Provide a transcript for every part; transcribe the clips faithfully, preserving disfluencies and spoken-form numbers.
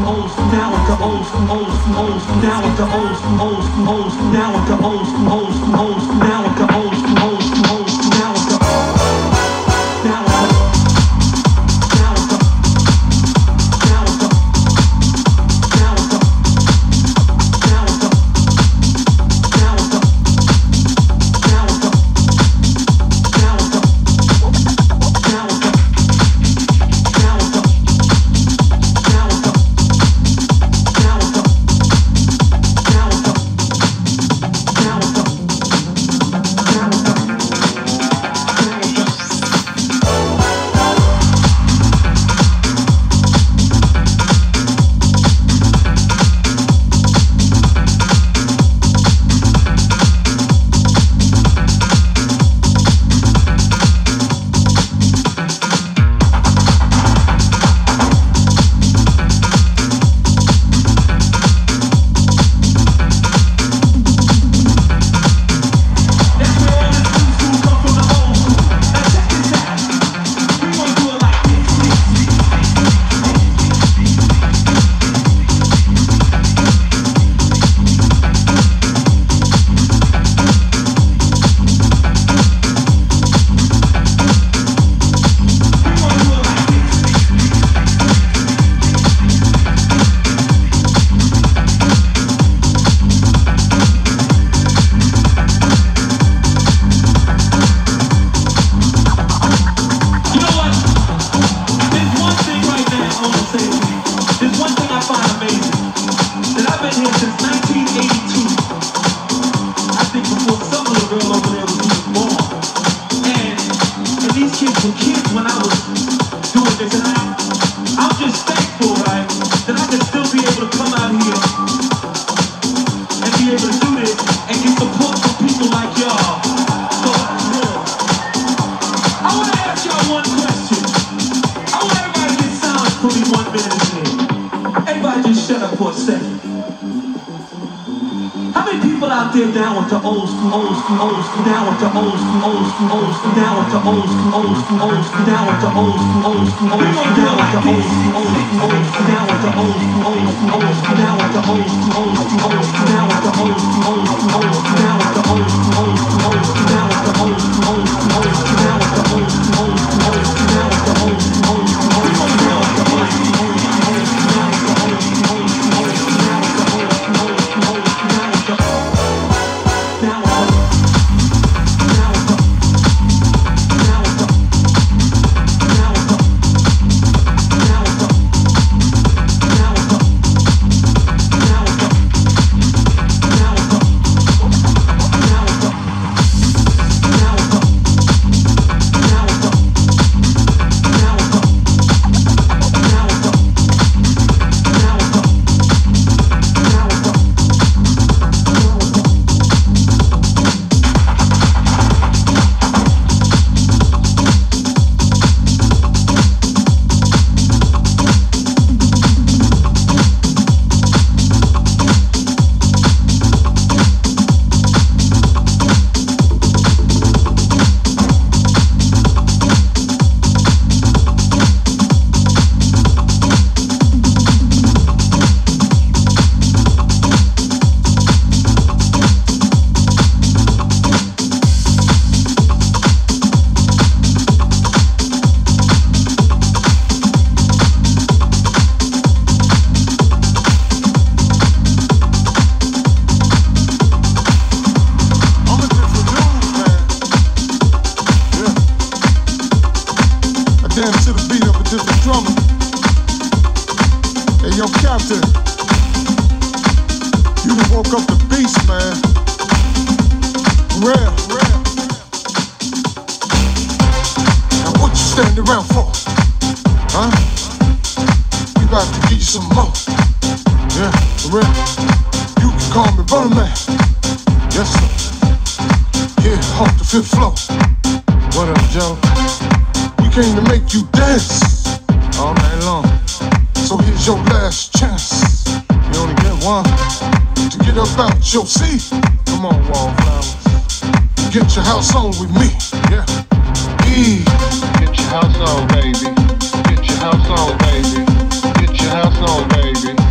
old school, now with the old school, old school, old school, now with the old school, old school, old school, now with the old school, old school, old school, now with the old school, old school, old school, now with the now with the down with the old school, old school, old school, down with the old school, old school, old school, down with the old school, old school, old school, down with the old school, old school, old school, down with the old school, old school, old school, down with the old school, old school, old school, down with the old school, old school, old school, down with the old school, old school, old school, down with the old school, old school, old school, down with the old school, old school, old school, down with the old school, old school, old school, old school, down with the old school, old school, old school, down with the old school, old school, old school, down with the old school, old school, old school, down with the old school, old school, old school, down with the came to make you dance all night long. So here's your last chance. You only get one to get up out your seat. Come on, wallflowers. Get your house on with me. Yeah. E. Get your house on, baby. Get your house on, baby. Get your house on, baby.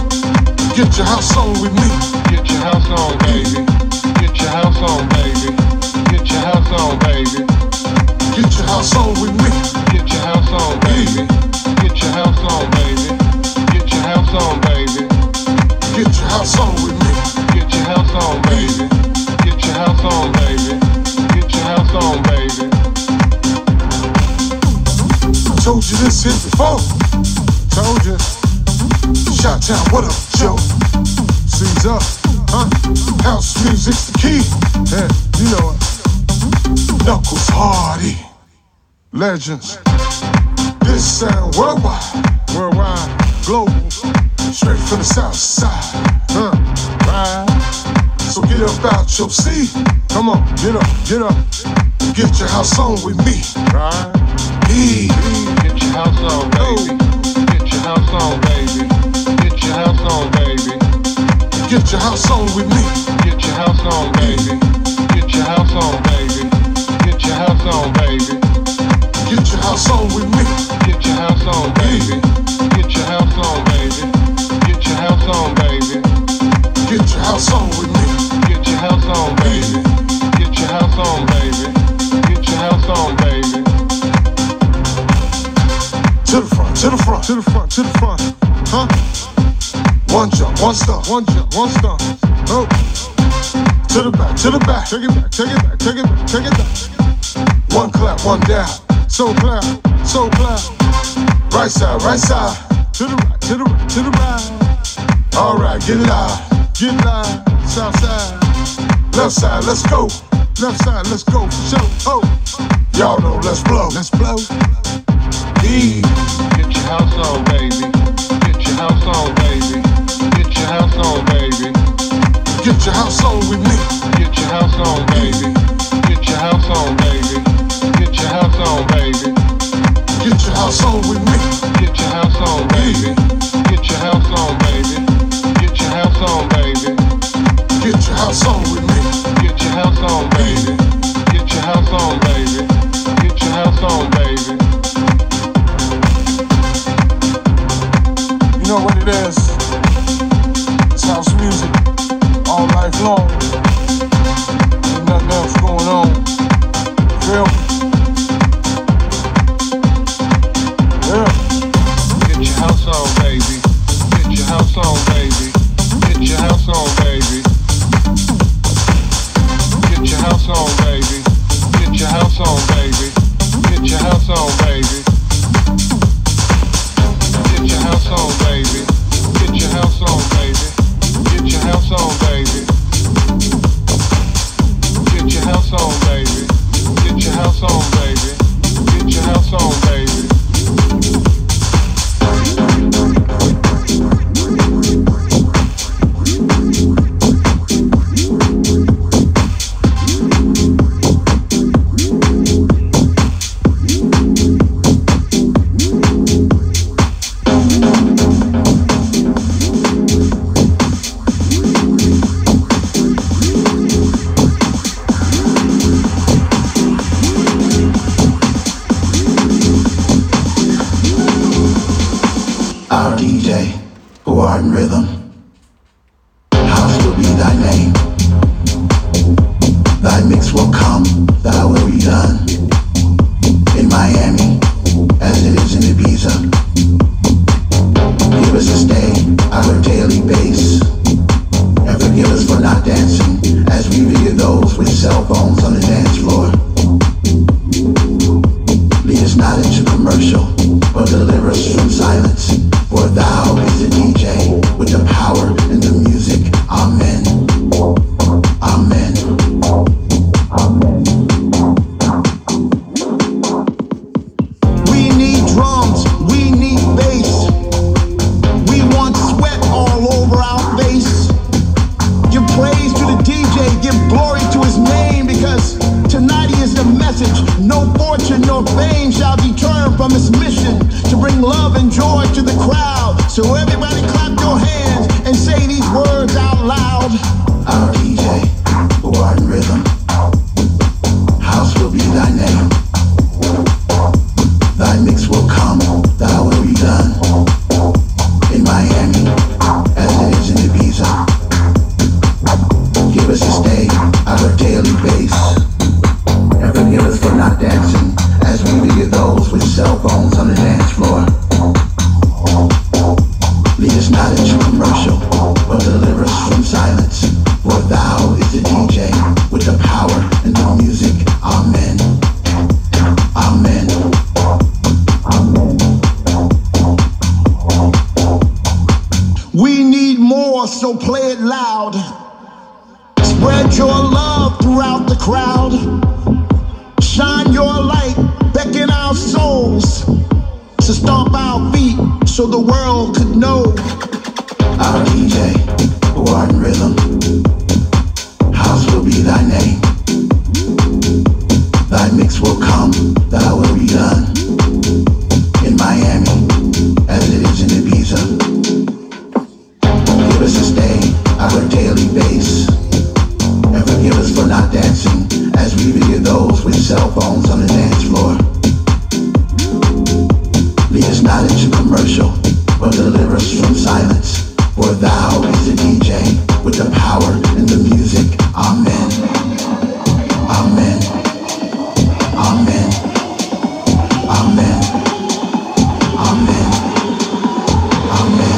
Get your house on with me. Get your house on, baby. Get your house on, baby. Get your house on, baby. Get your house on with me. Get your house on, baby. Get your house on, baby. Get your house on, baby. Get your house on with me. Get your house on, baby. Get your house on, baby. Get your house on, baby. Told you this here before. Told you. Shot Town, what up, Joe? Caesar, huh? House music's the key. Yeah, you know it. Knuckles Hardy. Legends. This sound worldwide. Worldwide. Global. Straight from the south side. Huh? Right. So get up out your seat. Come on, get up, get up. Get your house on with me. Right. E. Get your house on, baby. Get your house on, baby. Get your house on, baby. Get your house on with me. Get your house on, baby. Get your house on, baby. Get your house on, baby. Get your house on with me. Get your house on, baby. Get your house on, baby. Get your house on, baby. Get your house on with me. Get your house on, baby. Get your house on, baby. Get your house on, baby. To the front, to the front, to the front, to the front. Huh? One jump, one stomp, one jump, one stomp. Oh. To the back, to the back. Take it back, take it back, take it back, take it back. One clap, one down. So clap, so clap. Right side, right side. To the right, to the right, to the right. All right, get live, get live. South side, left side, let's go. Left side, let's go for sure. Oh, y'all know, let's blow, let's blow. E. Get your house on, baby. Get your house on, baby. Get your house on, baby. Get your house on with me. Get your house on, baby. Get your house on, baby. Get your house on, baby. Get your house on with me. Get your house on, baby. Get your house on, baby. Get your house on, baby. Get your house on with me. Get your house on, baby. Get your house on, baby. Get your house on, baby. You know what it is? It's house music all life long. Ain't nothing else going on. Feel me? Yeah. Get your house on, baby. Get your house on, baby. Get your house on, baby. Get your house on, baby. Get your house on, baby. Get your house on, baby. Get your house on, baby. Get your house on, baby. Get your house on, baby. Get your house on, baby. Get your house on, baby. Get your house on, baby. As it is in Ibiza. not into commercial, but deliver us from silence. For thou is the D J with the power and the music. Amen. Amen. We need more, so play it loud. Spread your love throughout the crowd. Shine your light, beckon our souls to stomp our feet so the world could know. Our D J, who art in rhythm, house will be thy name. Thy mix will come, thy will be done. In Miami, as it is in Ibiza. Give us a stay, our daily base. And forgive us for not dancing, as we forgive those with cell phones on the dance floor. Lead us not into commercial, but deliver us from silence. For thou is the D J with the power and the music. Amen. Amen. Amen. Amen. Amen. Amen.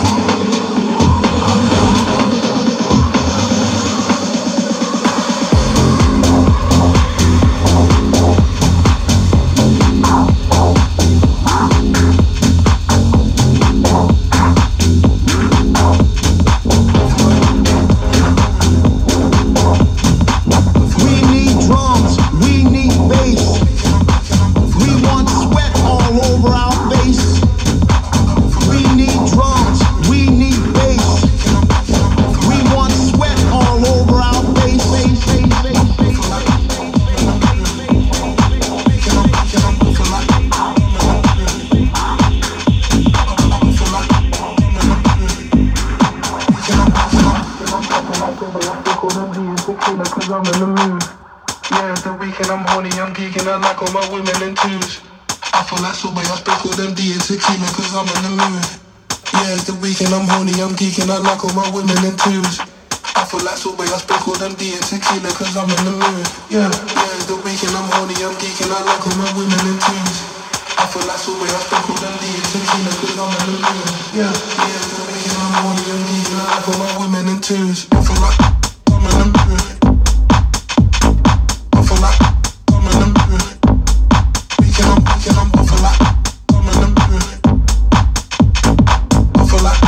Geeking, I like all my women in twos. I feel like sober, I sprinkle them D and tequila cause I'm in the mood. Yeah, yeah, it's the weekend, I'm horny, I'm geeking, I like all my women in twos. I feel like sober, I sprinkle them D and tequila cause I'm in the mood. Yeah, yeah, it's the weekend, I'm horny, I'm geeking, I like all my women in twos. I feel like I'm in the mood. I feel like I'm in the mood. Weekend, I'm weekend, I'm I feel like I'm in the mood. I feel like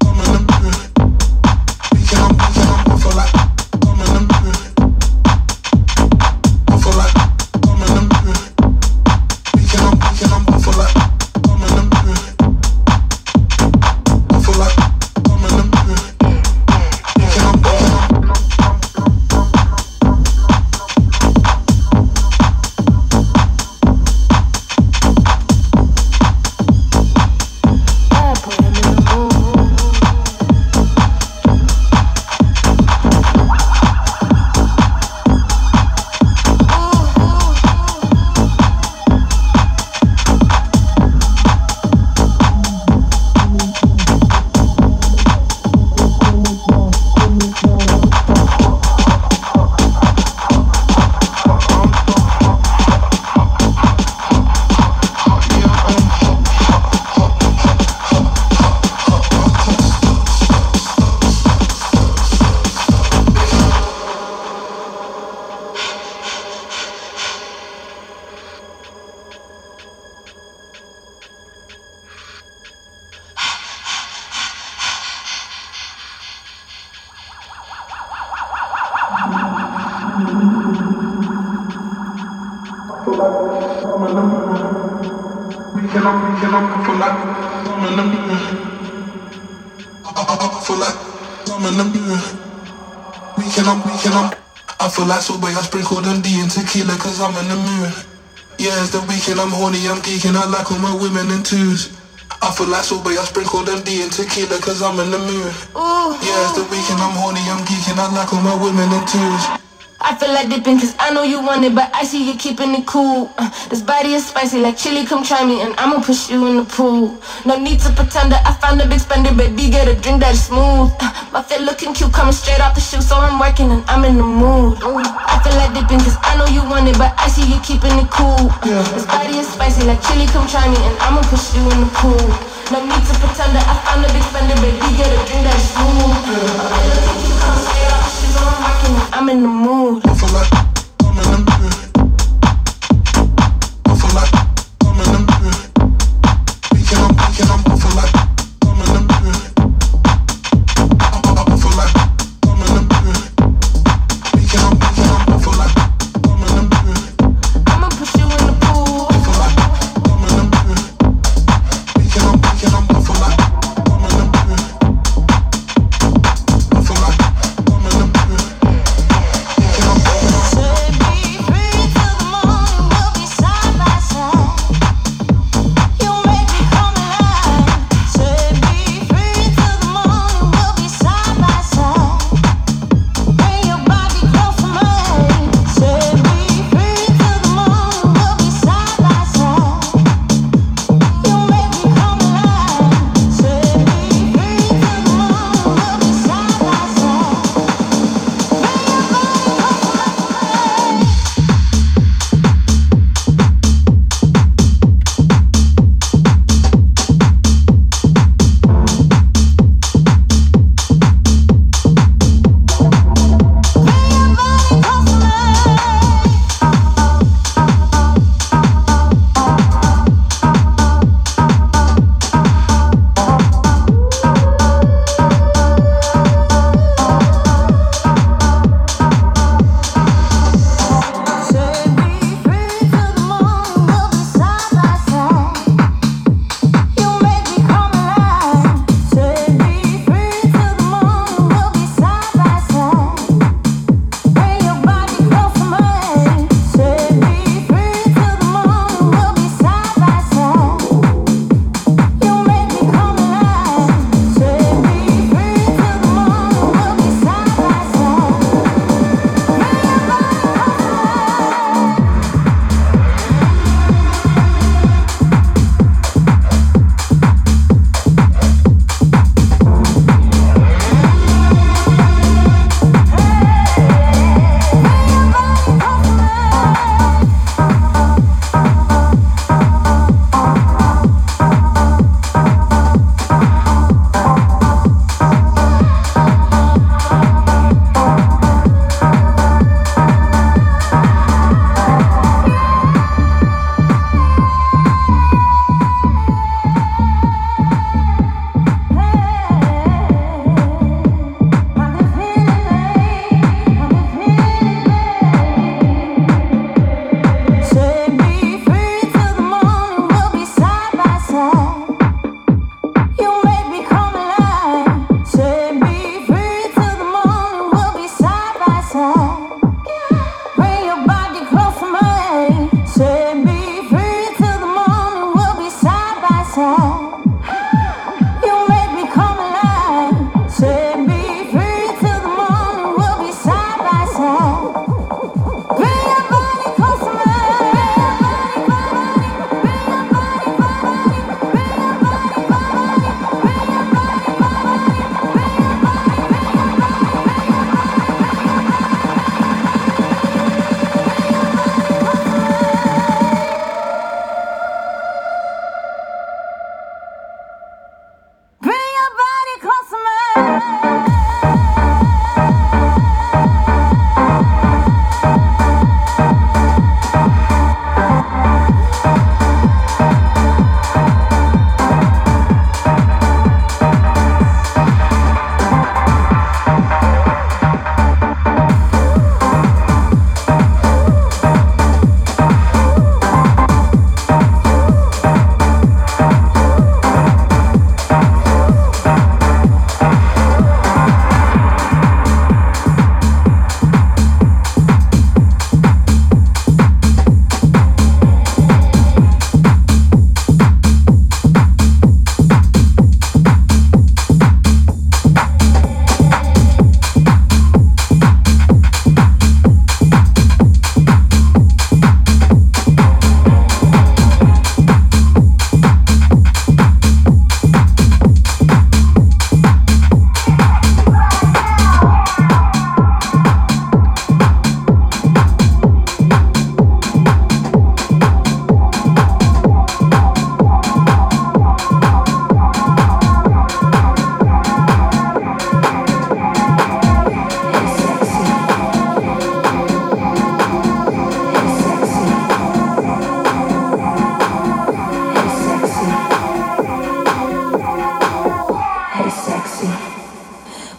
like sober, I sprinkle them D and tequila cause I'm in the mood. Yeah, it's the weekend, I'm horny, I'm geeking, I like all my women in twos. I feel like sober, I sprinkle them D and tequila cause I'm in the mood. Yeah, it's the weekend, I'm horny, I'm geeking, I like all my women in twos. I feel like dipping cause I know you want it, but I see you keeping it cool. Uh, this body is spicy like chili, come try me and I'ma push you in the pool. No need to pretend that I found a big spender, baby, get a drink that is smooth. Uh, my fit looking cute, coming straight off the shoe, so I'm working and I'm in the mood. Ooh, I feel like dipping cause I know you want it, but I see you keeping it cool. Uh, this body is spicy like chili, come try me and I'ma push you in the pool. No need to pretend that I found a big spender, baby, get a drink that is smooth. Uh, my fit looking cute, coming straight off the shoe, so I'm working and I'm in the mood. I feel like I'm in the mood. I feel like I'm in the mood. Weekend, I'm weekend, I'm I feel like I'm in the mood. I, I, I feel like I'm in the mood. Weekend, I'm weekend, I'm I feel like I'm in the mood. I'ma push you in the pool. I feel like I'm in the mood. Weekend, I'm weekend, I'm I feel like I'm in the mood. I feel like I'm in the mood.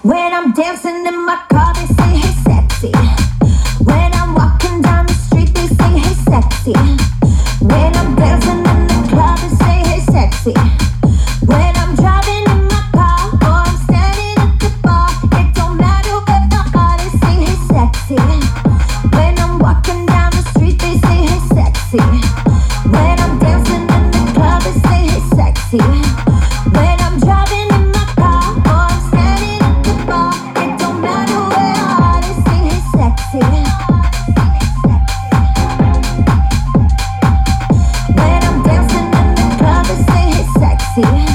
When I'm dancing in my car, they say, hey, sexy. When I'm walking down the street, they say, hey, sexy. When I'm dancing in the club, they say, hey, sexy. When I'm driving in my car, or I'm standing at the bar, it don't matter where the heart, they say, hey, sexy. When I'm walking down the street, they say, hey, sexy. When I'm dancing in the club, they say, hey, sexy. When I'm driving in my car, or I'm standing at the bar, it don't matter where the heart, they say, hey, sexy. When I'm dancing in the club, they say, hey, sexy.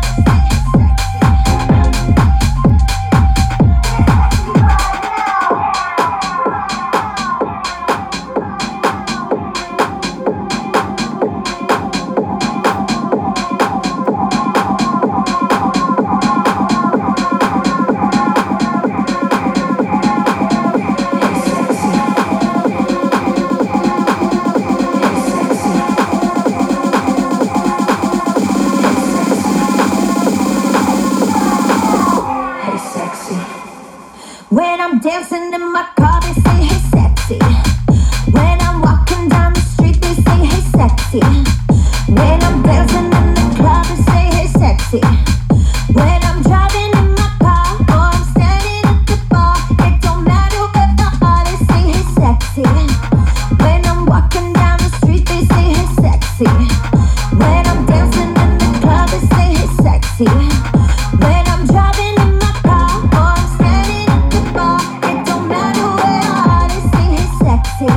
When I'm dancing in my car, they say, hey, sexy. When I'm walking down the street, they say, hey, sexy. When I'm dancing in the club, they say, hey, sexy. When I'm driving in my car, or I'm standing at the bar, it don't matter where the heart, they say, hey, sexy. When I'm walking down the street, they say, hey, sexy. When I'm dancing in the club, they say, hey, sexy. When I'm driving in my car, or I'm standing at the bar, it don't matter where the heart, they say, hey, sexy.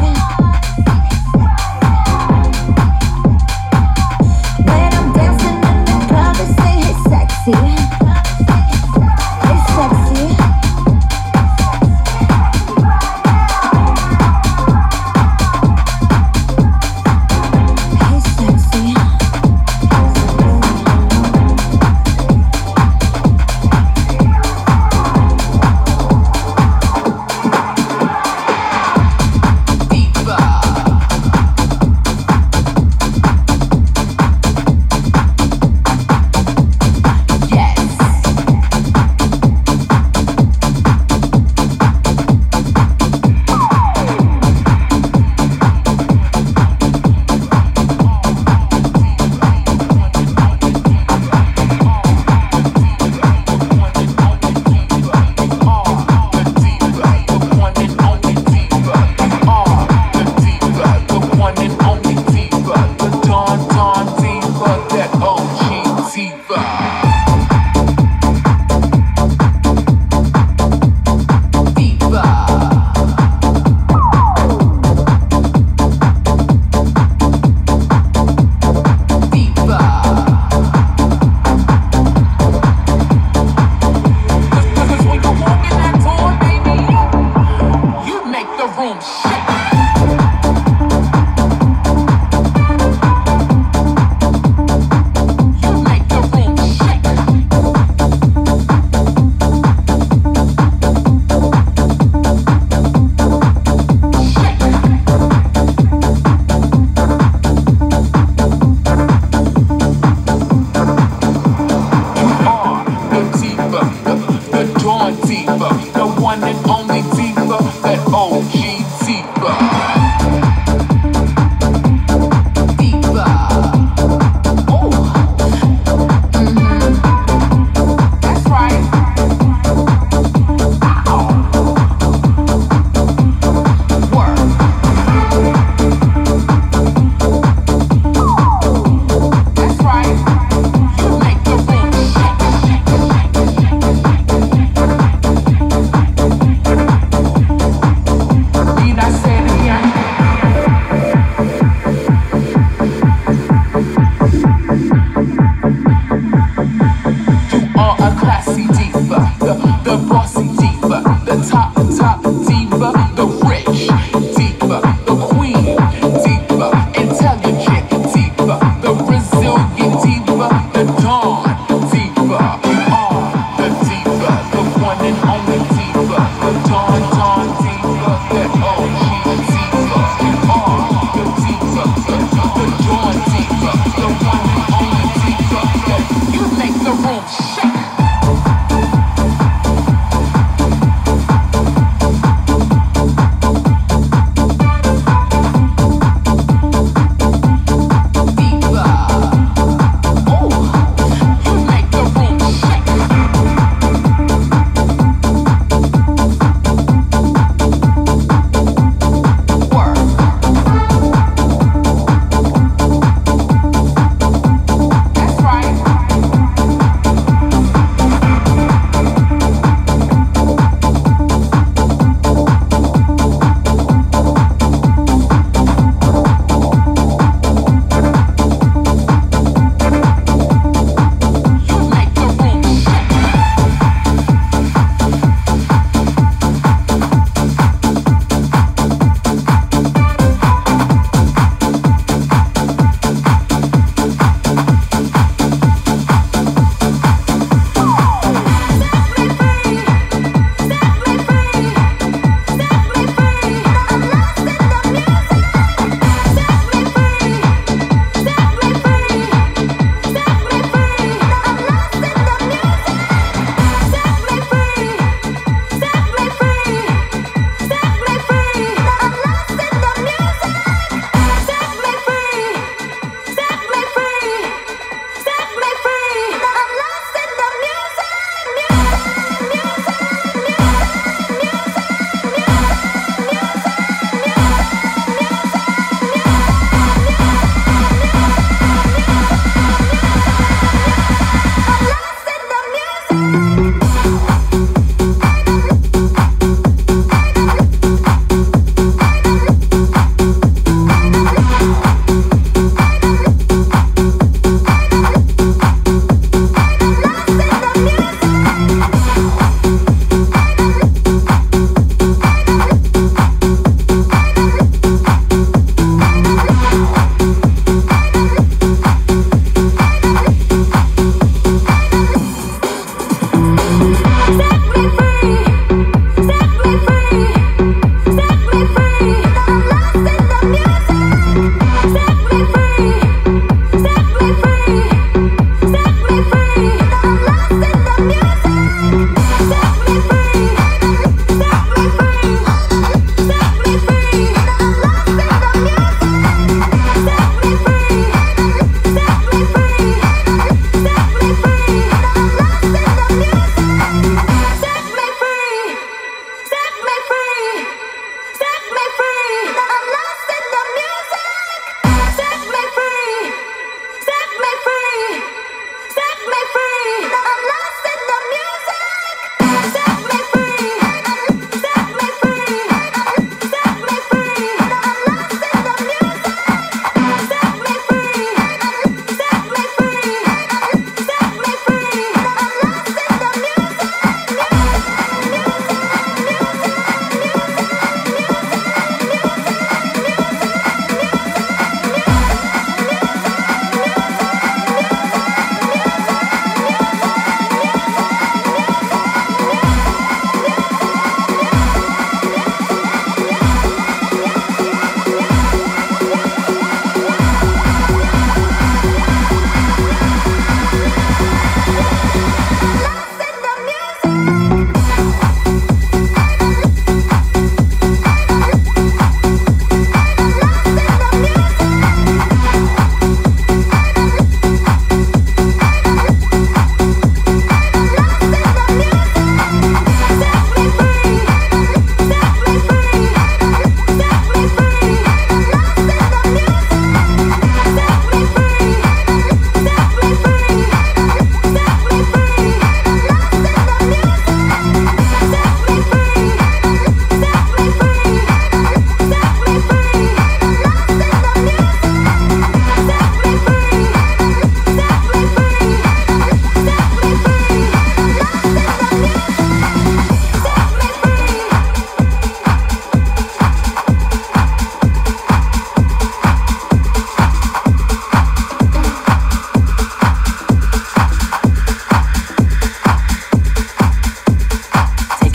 When I'm dancing in the club, they say, hey, sexy. Hey, sexy. Hey, sexy.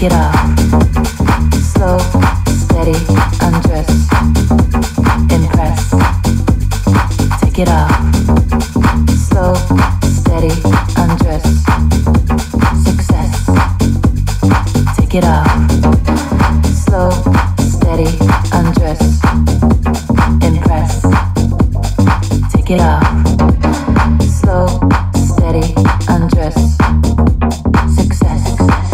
Take it off. Slow, steady, undress. Impress. Take it off. Slow, steady, undress. Success. Take it off. Slow, steady, undress. Impress. Take it off. Slow, steady, undress. Success.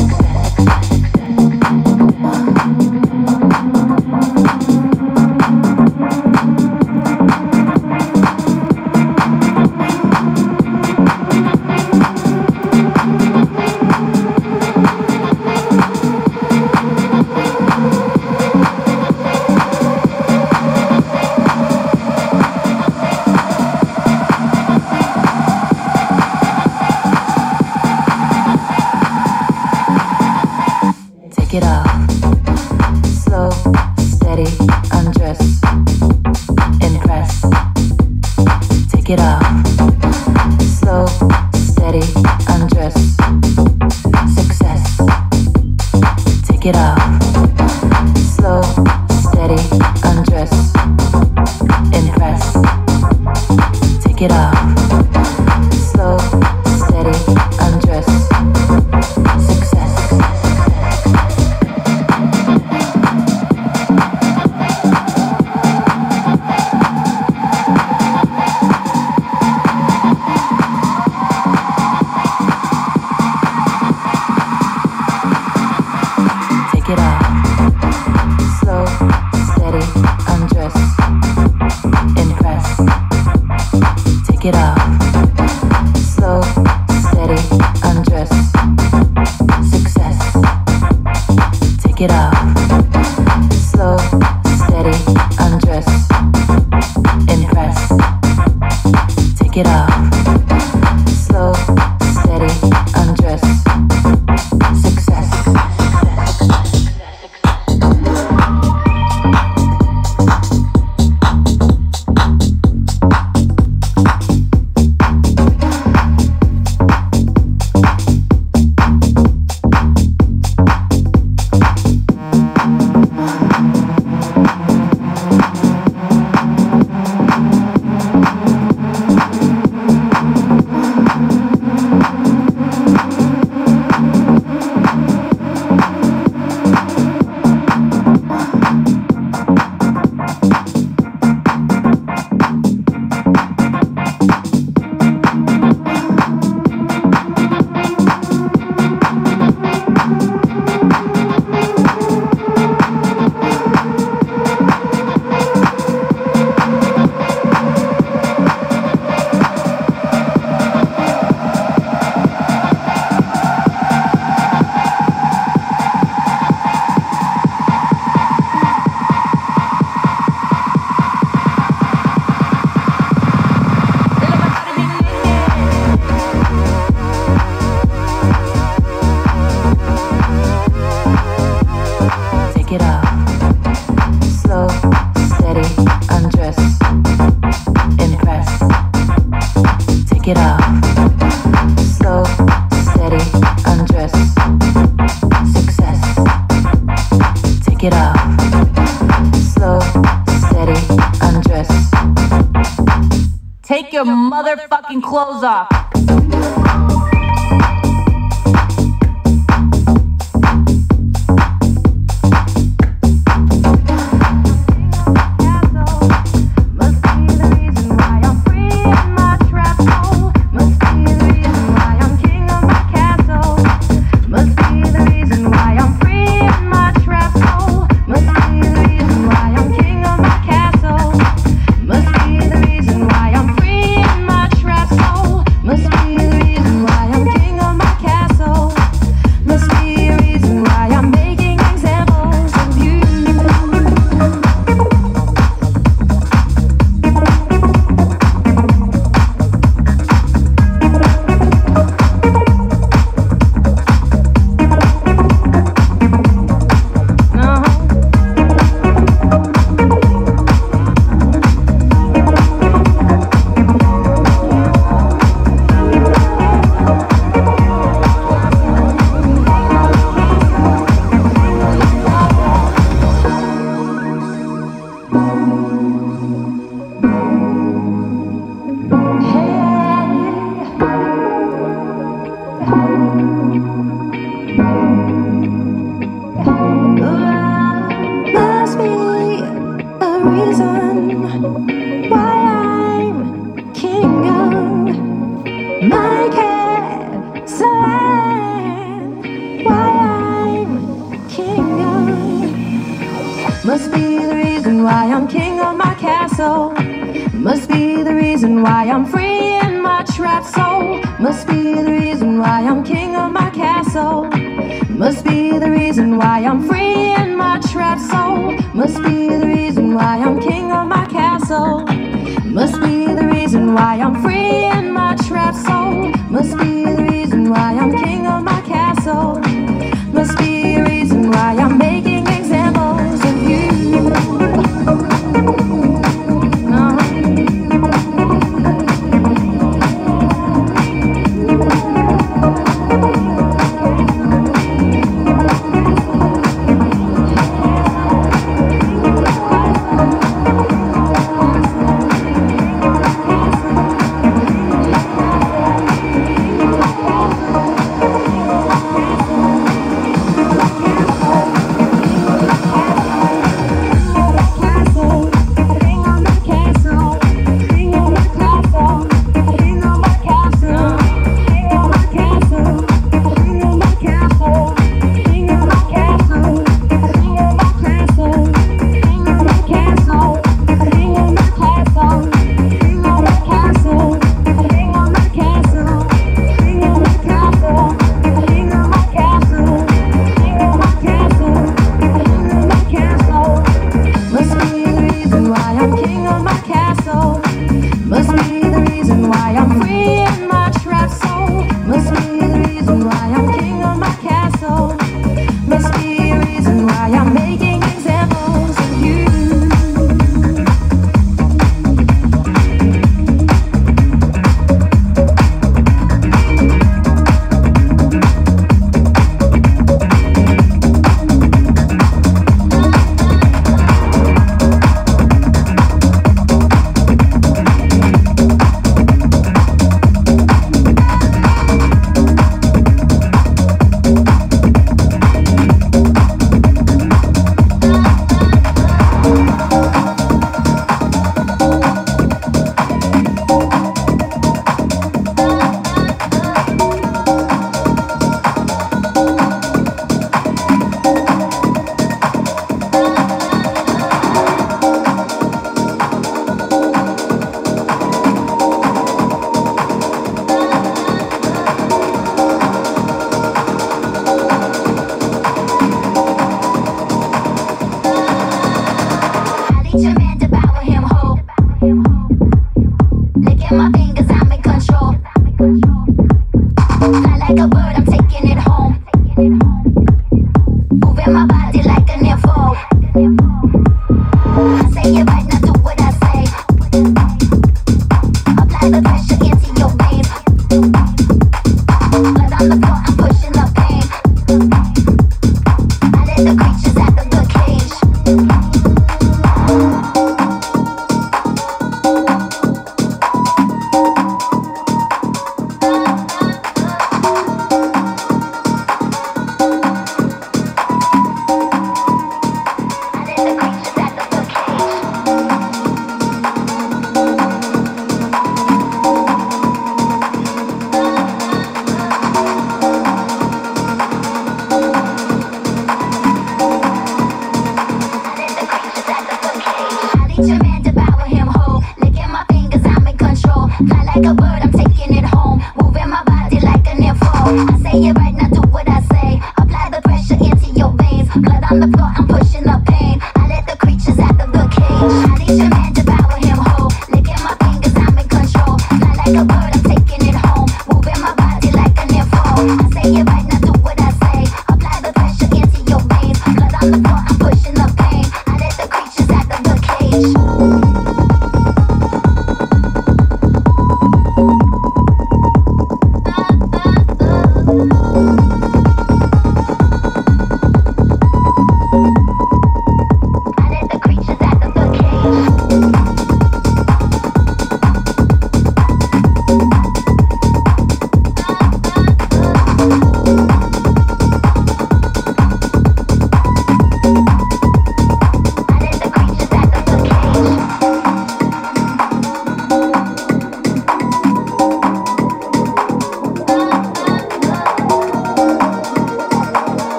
Take it off. Slow, steady, undress. Impress. Take it off. Slow, steady, undress. Success. Take it off. Slow, steady, undress. Impress. Take it off. Slow, steady, undress. Success. Take it off. Slow, steady, undress. Impress. Take it off. Slow, steady, undress. Success. Take it off. Slow, steady, undress. Impress. Take it off. Slow, steady, undress. Success. Take it off. Slow, steady, undress. Impress. Take it off. Slow, steady, undress. Success. Take it off. Slow, steady, undress. Take your motherfucking clothes off. Must be the reason why I'm free in my trap soul. Must be the reason why why I'm king of my castle. Must be the reason why I'm free in my trapped soul. Must be the reason why I'm king of my castle. Must be the reason why I'm free in my trapped soul. Must be the reason why I'm king of my castle. Must be the reason why I'm free in my trapped soul. Must be the reason why I'm king of my castle. Must be a reason why I'm making examples of you. No.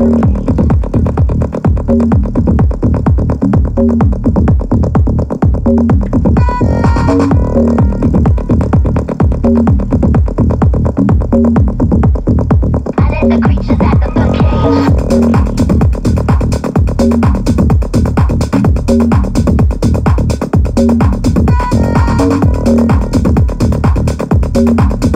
Thank